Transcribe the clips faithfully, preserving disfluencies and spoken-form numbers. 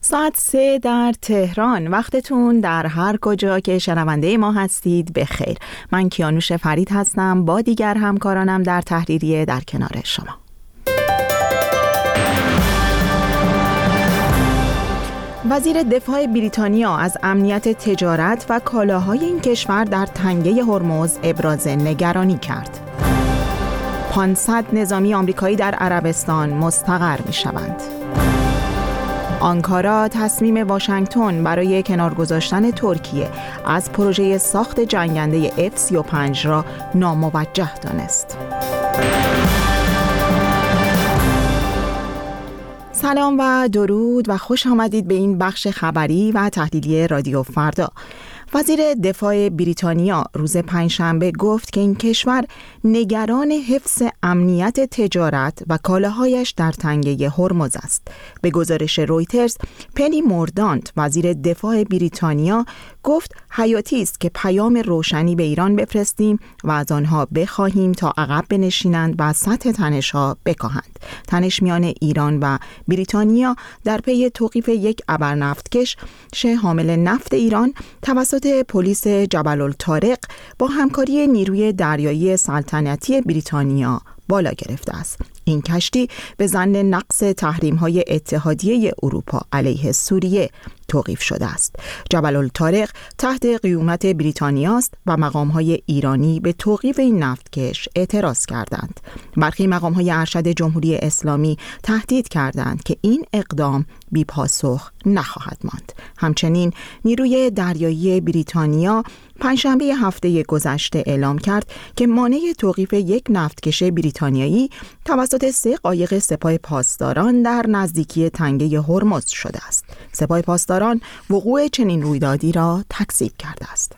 ساعت سه در تهران. وقتتون در هر کجا که شنونده ما هستید بخیر. من کیانوش فرید هستم با دیگر همکارانم در تحریریه در کنار شما. وزیر دفاع بریتانیا از امنیت تجارت و کالاهای این کشور در تنگه هرمز ابراز نگرانی کرد. پانصد نظامی آمریکایی در عربستان مستقر می شوند. آنکارا تصمیم واشنگتن برای کنار گذاشتن ترکیه از پروژه ساخت جنگنده اف سی و پنج را ناموجه دانست. سلام و درود و خوش آمدید به این بخش خبری و تحلیلی رادیو فردا. وزیر دفاع بریتانیا روز پنجشنبه گفت که این کشور نگران حفظ امنیت تجارت و کالاهایش در تنگه هرمز است. به گزارش رویترز، پنی موردانت وزیر دفاع بریتانیا گفت حیاتی است که پیام روشنی به ایران بفرستیم و از آنها بخواهیم تا عقب بنشینند و سطح تنش‌ها بکاهند. تنش میان ایران و بریتانیا در پی توقیف یک ابرنفتکش حامل نفت ایران توسط پلیس جبل الطارق با همکاری نیروی دریایی سلطنتی بریتانیا بالا گرفته است. این کشتی به ظن نقض تحریم‌های اتحادیه اروپا علیه سوریه توقیف شده است. جبل الطارق تحت قیومت بریتانیا است و مقام‌های ایرانی به توقیف این نفتکش اعتراض کردند. برخی مقام‌های ارشد جمهوری اسلامی تهدید کردند که این اقدام بی پاسخ نخواهد ماند. همچنین نیروی دریایی بریتانیا پنجشنبه هفته گذشته اعلام کرد که مانع توقیف یک نفتکش بریتانیایی توسط سه قایق سپاه پاسداران در نزدیکی تنگه هرمز شده است. سپاه پاسداران وقوع چنین رویدادی را تکذیب کرده است.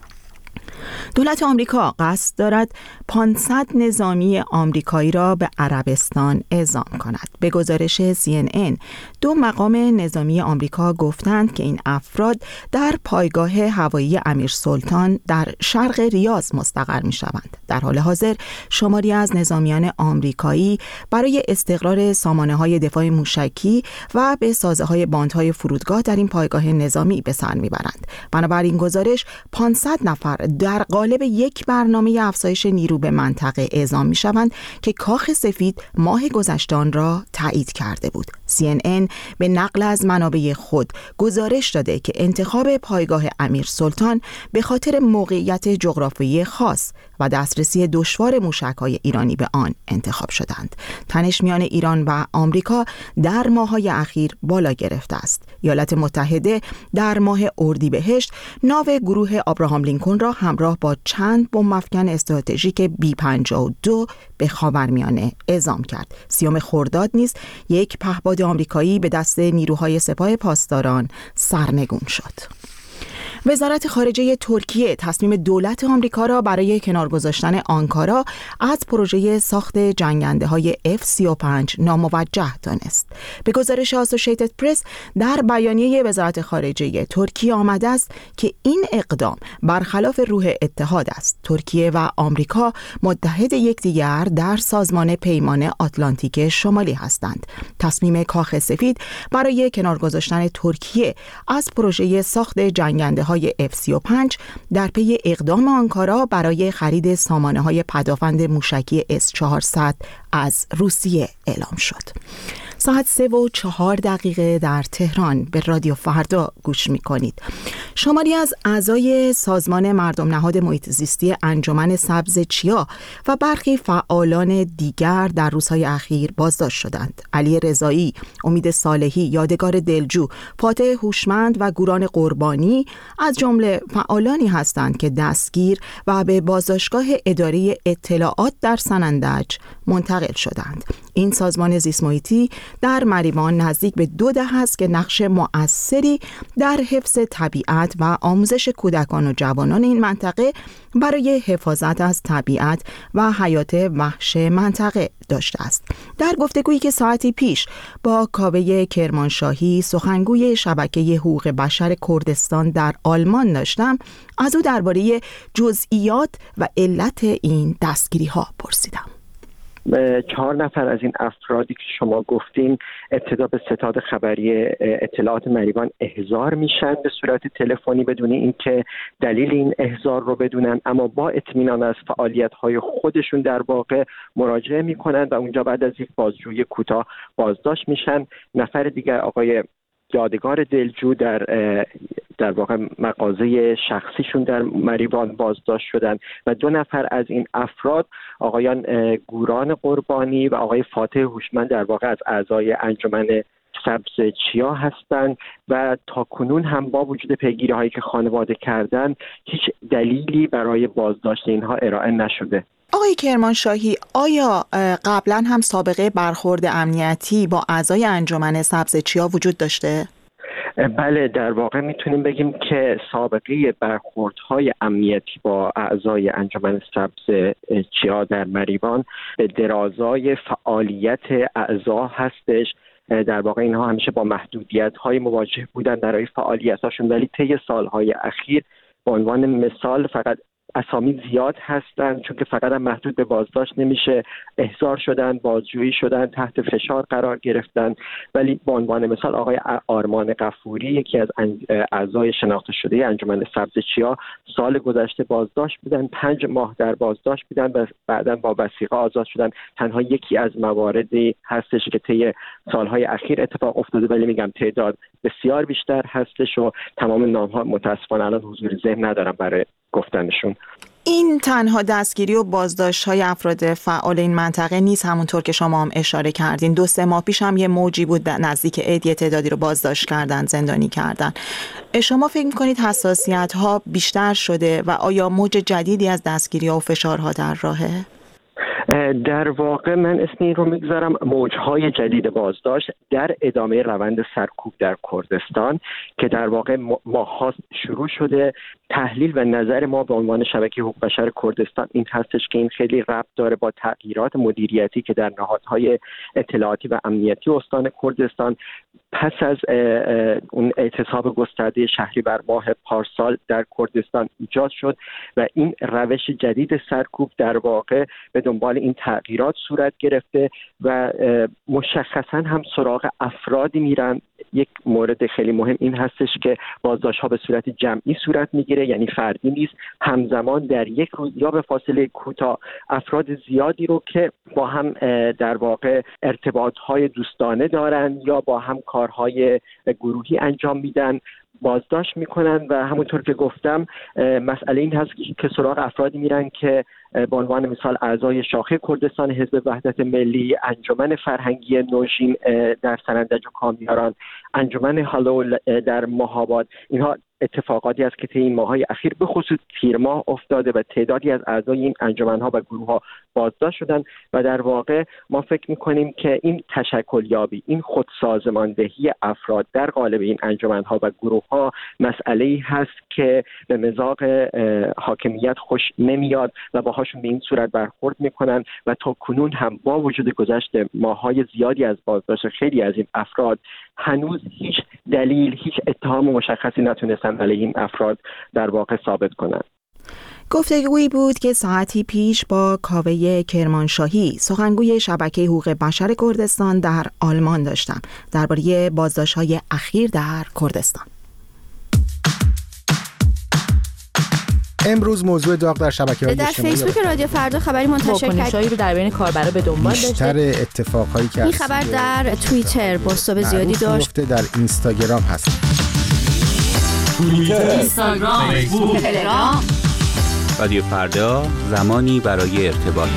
دولت آمریکا قصد دارد پانصد نظامی آمریکایی را به عربستان اعزام کند. به گزارش سی ان ان، دو مقام نظامی آمریکا گفتند که این افراد در پایگاه هوایی امیرسلطان در شرق ریاض مستقر می شوند. در حال حاضر شماری از نظامیان آمریکایی برای استقرار سامانه‌های دفاع موشکی و به سازه‌های باندهای فرودگاه در این پایگاه نظامی به سر می‌برند. بنابراین گزارش پانصد نفر در قالب یک برنامه افزایش نیرو به منطقه اعزام می شوند که کاخ سفید ماه گذشته آن را تایید کرده بود. سی ان ان به نقل از منابع خود گزارش داده که انتخاب پایگاه امیرسلطان به خاطر موقعیت جغرافیایی خاص و دسترسی دشوار موشک‌های ایرانی به آن انتخاب شدند. تنش میان ایران و آمریکا در ماه‌های اخیر بالا گرفته است. ایالات متحده در ماه اردیبهشت ناو گروه آبراهام لینکن را همراه با چند بمب افکن استراتژیک بی پنجاه و دو به خاورمیانه اعزام کرد. سیوم خرداد نیز یک پهپاد آمریکایی به دست نیروهای سپاه پاسداران سرنگون شد. وزارت خارجه ترکیه تصمیم دولت آمریکا را برای کنار گذاشتن آنکارا از پروژه ساخت جنگنده‌های اف سی و پنج ناموجه دانست. به گزارش آسوشیتد پرس، در بیانیه وزارت خارجه ترکیه آمده است که این اقدام برخلاف روح اتحاد است. ترکیه و آمریکا متحد یکدیگر در سازمان پیمان آتلانتیک شمالی هستند. تصمیم کاخ سفید برای کنار گذاشتن ترکیه از پروژه ساخت جنگنده های اف سی و پنج در پی اقدام آنکارا برای خرید سامانه‌های پدافند موشکی اس چهارصد از روسیه اعلام شد. ساعت سه و چهار دقیقه در تهران به رادیو فردا گوش می کنید. شماری از اعضای سازمان مردم نهاد محیط زیستی انجمن سبز چیا و برخی فعالان دیگر در روزهای اخیر بازداشت شدند. علی رضایی، امید صالحی، یادگار دلجو، فاتح هوشمند و گوران قربانی از جمله فعالانی هستند که دستگیر و به بازداشتگاه اداره اطلاعات در سنندج منتقل شدند. این سازمان زیست محیطی در مریوان نزدیک به دو دهه است که نقش مؤثری در حفظ طبیعت و آموزش کودکان و جوانان این منطقه برای حفاظت از طبیعت و حیات وحش منطقه داشته است. در گفتگویی که ساعتی پیش با کاوه کرمانشاهی، سخنگوی شبکه حقوق بشر کردستان در آلمان داشتم، از او درباره جزئیات و علت این دستگیری ها پرسیدم. چهار نفر از این افرادی که شما گفتین ابتدا به ستاد خبری اطلاعات مریوان احضار میشن به صورت تلفنی بدون اینکه دلیل این احضار رو بدونن، اما با اطمینان از فعالیت‌های خودشون در واقع مراجعه میکنن و اونجا بعد از یک بازجویی کوتاه بازداشت میشن. نفر دیگر آقای یادگار دلجو در در واقع مغازه شخصیشون در مریوان بازداشت شدن و دو نفر از این افراد آقایان گوران قربانی و آقای فاتح هوشمند در واقع از اعضای انجمن سبز چیا هستند و تا کنون هم با وجود پیگیری هایی که خانواده کردن هیچ دلیلی برای بازداشت اینها ارائه نشده. آقای کرمانشاهی، آیا قبلا هم سابقه برخورد امنیتی با اعضای انجمن سبز چیا وجود داشته؟ بله، در واقع میتونیم بگیم که سابقه برخوردهای امنیتی با اعضای انجمن سبز چیا در مریوان به درازای فعالیت اعضا هستش. در واقع اینها همیشه با محدودیت‌های مواجه بودن برای فعالیت‌هاشون، ولی طی سال‌های اخیر به عنوان مثال فقط اسامی زیاد هستند، چون که فقط هم محدود به بازداشت نمیشه، احضار شدن، بازجویی شدن، تحت فشار قرار گرفتن. ولی به عنوان مثال آقای آرمان غفوری یکی از اعضای شناخته شده انجمن سبز چیا سال گذشته بازداشت بودن، پنج ماه در بازداشت بودن و بعداً با وثیقه آزاد شدن. تنها یکی از مواردی هستش که طی سالهای اخیر اتفاق افتاده، ولی میگم تعداد بسیار بیشتر هستش و تمام نام‌ها متأسفانه الان حضور ذهن ندارم برای گفتنشون. این تنها دستگیری و بازداشت‌های افراد فعال این منطقه نیست، همونطور که شما هم اشاره کردین. دو سه ماه پیش هم یه موجی بود نزدیک عید تعدادی رو بازداشت کردن، زندانی کردن. شما فکر می‌کنید حساسیت‌ها بیشتر شده و آیا موج جدیدی از دستگیری‌ها و فشارها در راهه؟ در واقع من اسم این رو میگذارم موجهای جدید بازداشت در ادامه روند سرکوب در کردستان که در واقع ماها شروع شده. تحلیل و نظر ما به عنوان شبکه حقوق بشر کردستان این هستش که این خیلی ربط داره با تغییرات مدیریتی که در نهادهای اطلاعاتی و امنیتی استان کردستان پس از اون اعتصاب گسترده شهریور ماه پارسال در کردستان ایجاد شد و این روش جدید سرکوب در واقع به دنبال این تغییرات صورت گرفته و مشخصا هم سراغ افرادی میرن. یک مورد خیلی مهم این هستش که بازداشت‌ها به صورت جمعی صورت میگیره، یعنی فردی نیست، همزمان در یک روز یا به فاصله کوتاه افراد زیادی رو که با هم در واقع ارتباط‌های دوستانه دارن یا با هم کارهای گروهی انجام میدن بازداشت میکنن و همونطور که گفتم مسئله این هست که سراغ افرادی میرن که به عنوان مثال اعضای شاخه کردستان حزب وحدت ملی، انجمن فرهنگی نوشین در سنندج و کامیاران، انجمن هالول در ماهاباد. اینها اتفاقاتی است که طی این ماه‌های اخیر به خصوص تیر ماه افتاده و تعدادی از اعضای این انجمن‌ها و گروه‌ها بازداشت شدن و در واقع ما فکر می‌کنیم که این تشکلیابی، این خودسازماندهی افراد در قالب این انجمن‌ها و گروه‌ها مسئله‌ای هست که به مذاق حاکمیت خوش نمیاد و باهاشون به این صورت برخورد می‌کنن و تا کنون هم با وجود گذشت ماه‌های زیادی از بازداشت خیلی از این افراد هنوز هیچ دلیل، هیچ اتهام مشخصی نتونستن علیه این افراد در واقع ثابت کنند. گفتگویی بود که ساعتی پیش با کاوه کرمانشاهی، سخنگوی شبکه حقوق بشر کردستان در آلمان داشتم درباره بازداشت‌های اخیر در کردستان. امروز موضوع داغ در شبکه‌های اجتماعی در فیسبوک رادیو فردا خبری منتشر کرد رو در بین کاربرا به دنبال داشته. بیشتر اتفاقایی که این خبر در توییتر بازتاب زیادی داشت. در اینستاگرام هست. توییتر، اینستاگرام، فیسبوک، تلگرام. رادیو فردا، زمانی برای ارتباط.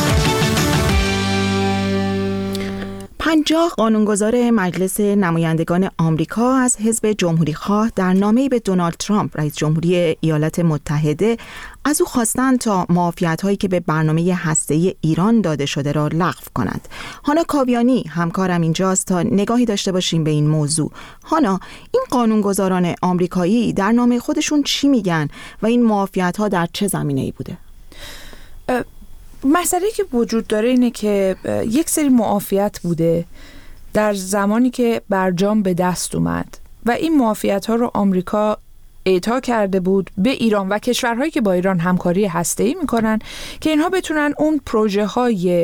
پنجاه قانونگذار مجلس نمایندگان آمریکا از حزب جمهوری‌خواه در نامه‌ای به دونالد ترامپ رئیس جمهوری ایالات متحده از او خواستند تا معافیت‌هایی که به برنامه هسته‌ای ایران داده شده را لغو کند. هانا کاویانی همکارم اینجاست تا نگاهی داشته باشیم به این موضوع. هانا، این قانونگذاران آمریکایی در نامه خودشون چی میگن و این معافیت‌ها در چه زمینه‌ای بوده؟ مسئله که وجود داره اینه که یک سری معافیت بوده در زمانی که برجام به دست اومد و این معافیت ها رو آمریکا اعطا کرده بود به ایران و کشورهایی که با ایران همکاری هسته‌ای میکنن که اینها بتونن اون پروژه های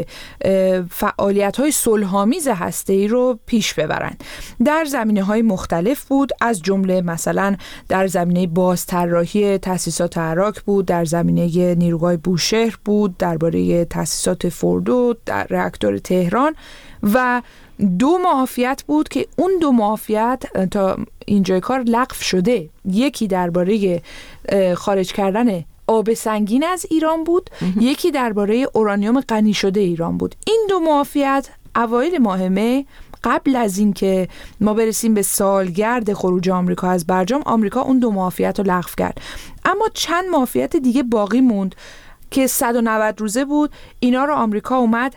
فعالیت های صلح‌آمیز هسته‌ای رو پیش ببرن. در زمینه‌های مختلف بود، از جمله مثلا در زمینه بازطراحی تأسیسات عراق بود، در زمینه نیروگاه بوشهر بود، درباره تأسیسات فوردو، در راکتور تهران و دو معافیت بود که اون دو معافیت تا اینجای کار لغو شده. یکی درباره خارج کردن آب سنگین از ایران بود، یکی درباره اورانیوم غنی شده ایران بود. این دو معافیت اوایل ماه می قبل از این که ما برسیم به سالگرد خروج آمریکا از برجام، آمریکا اون دو معافیت رو لغو کرد. اما چند معافیت دیگه باقی موند که صد و نود روزه بود. اینا رو آمریکا اومد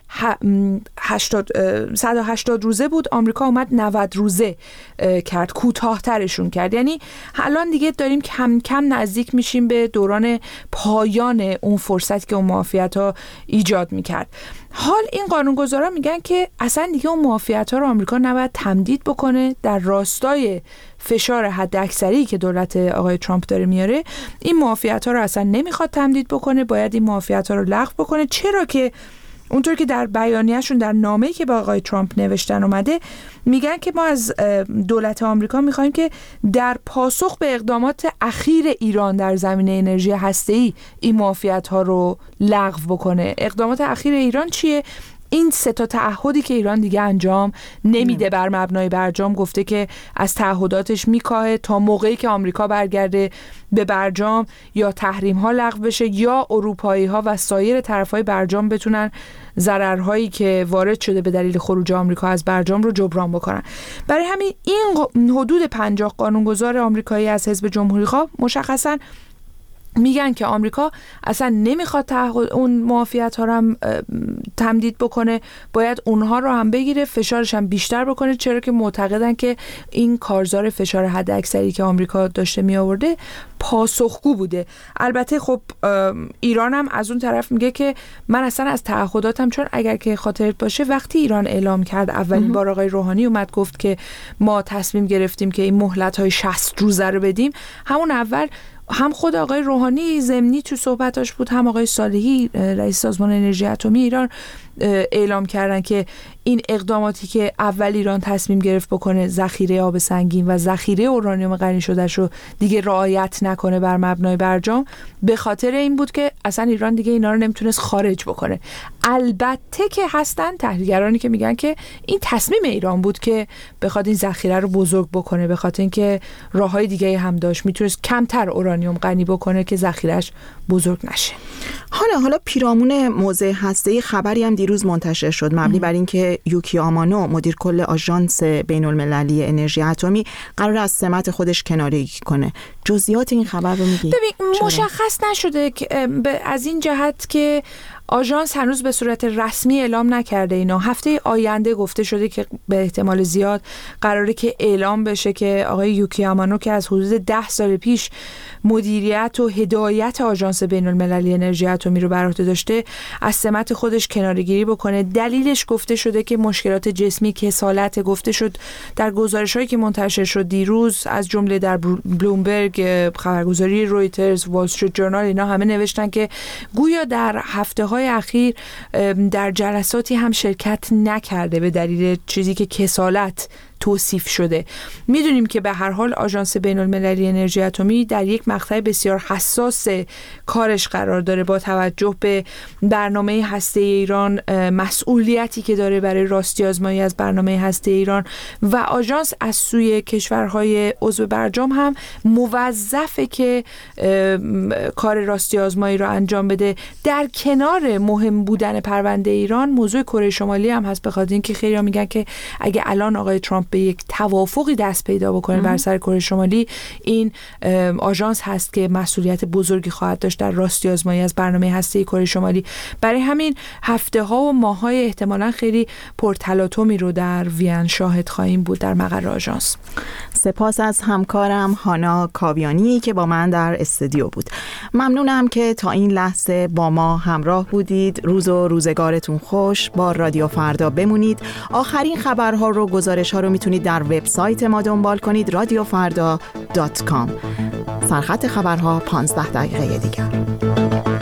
هشتاد صد و هشتاد روزه بود، آمریکا اومد نود روزه کرد، کوتاه‌ترشون کرد. یعنی الان دیگه داریم کم کم نزدیک میشیم به دوران پایان اون فرصتی که اون معافیت‌ها ایجاد میکرد. حال این قانونگذارا میگن که اصلا دیگه اون معافیت‌ها رو آمریکا نباید تمدید بکنه. در راستای فشار حداکثری که دولت آقای ترامپ داره میاره، این معافیت‌ها رو اصلا نمیخواد تمدید بکنه، باید این معافیت‌ها رو لغو بکنه. چرا که اونطور که در بیانیه‌شون در نامه‌ای که با آقای ترامپ نوشتن اومده، میگن که ما از دولت آمریکا میخوایم که در پاسخ به اقدامات اخیر ایران در زمینه انرژی هسته‌ای این معافیت‌ها رو لغو بکنه. اقدامات اخیر ایران چیه؟ این سه تا تعهدی که ایران دیگه انجام نمیده بر مبنای برجام. گفته که از تعهداتش میکاهه تا موقعی که آمریکا برگرده به برجام یا تحریم ها لغو بشه یا اروپایی ها و سایر طرفای برجام بتونن ضررهایی که وارد شده به دلیل خروج آمریکا از برجام رو جبران بکنن. برای همین این حدود پنجاه قانونگذار آمریکایی از حزب جمهوری‌خواه مشخصاً میگن که آمریکا اصلا نمیخواد تعهد اون معافیت ها رو هم تمدید بکنه، باید اونها رو هم بگیره، فشارش هم بیشتر بکنه، چرا که معتقدن که این کارزار فشار حداکثری که آمریکا داشته می آورده پاسخگو بوده. البته خب ایران هم از اون طرف میگه که من اصلا از تعهداتم، چون اگر که خاطرت باشه وقتی ایران اعلام کرد اولین بار آقای روحانی اومد گفت که ما تصمیم گرفتیم که این مهلت های شصت روزه رو بدیم، همون اول هم خود آقای روحانی ضمنی تو صحبتاش بود، هم آقای صالحی رئیس سازمان انرژی اتمی ایران اعلام کردن که این اقداماتی که اول ایران تصمیم گرفت بکنه، ذخیره آب سنگین و ذخیره اورانیوم غنی شده‌اش رو دیگه رعایت نکنه بر مبنای برجام، به خاطر این بود که اصلا ایران دیگه اینا رو نمیتونست خارج بکنه. البته که هستن تحلیلگرانی که میگن که این تصمیم ایران بود که بخواد این ذخیره رو بزرگ بکنه، به خاطر اینکه راههای دیگه هم داشت، میتونست کمتر اورانیوم غنی بکنه که ذخیره‌اش بزرگ نشه. حالا حالا پیرامون موضوع هسته‌ای خبری هم دیروز منتشر شد مبنی بر اینکه یوکی آمانو مدیر کل آژانس بین‌المللی انرژی اتمی قرار از سمت خودش کناره‌ای کنه. جزئیات این خبر رو میگی؟ ببین مشخص نشده که از این جهت که آژانس هنوز به صورت رسمی اعلام نکرده اینا. هفته آینده گفته شده که به احتمال زیاد قراره که اعلام بشه که آقای یوکی آمانو که از حدود ده سال پیش مدیریت و هدایت آژانس بین‌المللی انرژی اتمی رو بر عهده داشته، از سمت خودش کناره‌گیری بکنه. دلیلش گفته شده که مشکلات جسمی، کسالت. گفته شد در گزارش‌هایی که منتشر شد دیروز، از جمله در بلومبرگ، خبرگزاری رویترز، وال استریت جورنال، اینا همه نوشتن که گویا در هفته‌های اخیر در جلساتی هم شرکت نکرده به دلیل چیزی که کسالت توصیف شده. میدونیم که به هر حال آژانس بین‌المللی انرژی اتمی در یک مقطع بسیار حساس کارش قرار داره با توجه به برنامه هسته ایران، مسئولیتی که داره برای راستی آزمایی از برنامه هسته ایران، و آژانس از سوی کشورهای عضو برجام هم موظفه که کار راستی آزمایی رو انجام بده. در کنار مهم بودن پرونده ایران، موضوع کره شمالی هم هست، به خاطر اینکه خیلی‌ها میگن که اگه الان آقای ترامپ به یک توافقی دست پیدا بکنه بر سر کره شمالی، این آژانس هست که مسئولیت بزرگی خواهد داشت در راستی آزمایی از برنامه هسته‌ای کره شمالی. برای همین هفته ها و ماه های احتمالاً خیلی پرتلاطمی رو در وین شاهد خواهیم بود در مقر آژانس. سپاس از همکارم هانا کاویانی که با من در استودیو بود. ممنونم که تا این لحظه با ما همراه بودید. روز و روزگارتون خوش. با رادیو فردا بمونید. آخرین خبرها رو، گزارش ها رو میتونید در وبسایت ما دنبال کنید رادیو فردا دات کام. سرخط خبرها پانزده دقیقه دیگر.